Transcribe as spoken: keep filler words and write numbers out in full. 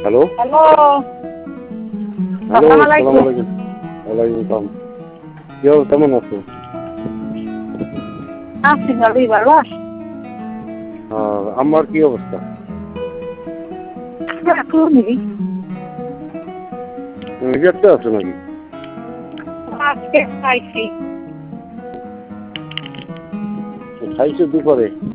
Hello hello hello আসসালামু আসসালামু আলাইকুম। আলাইকুম। ওয়ালাইকুম আসসালাম। কি অবস্থা, কেমন আছো? আছি ভালোই, ভালো আছি। আর আমার কি অবস্থা? এখনই রিজেক্টে আছো নাকি? আজকে খাইছি। খাইছো দুপুরে?